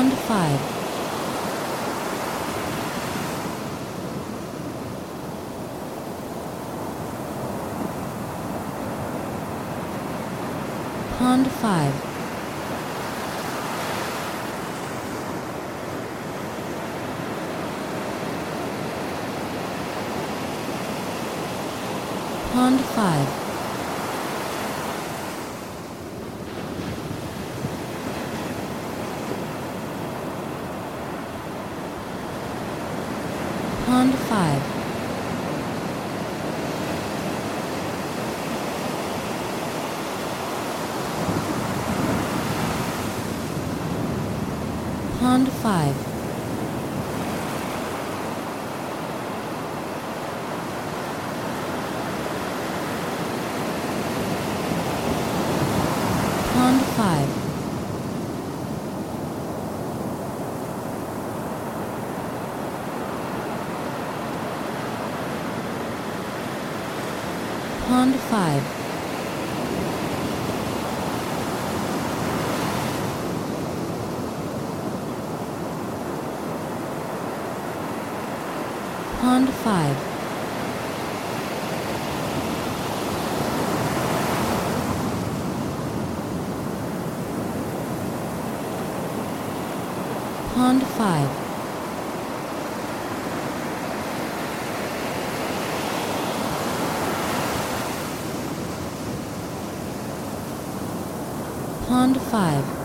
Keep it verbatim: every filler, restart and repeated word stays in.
Pond five. Pond five. Pond five. Pond five. Pond five. Pond five. Pond five. Pond five. Pond five. Pond five.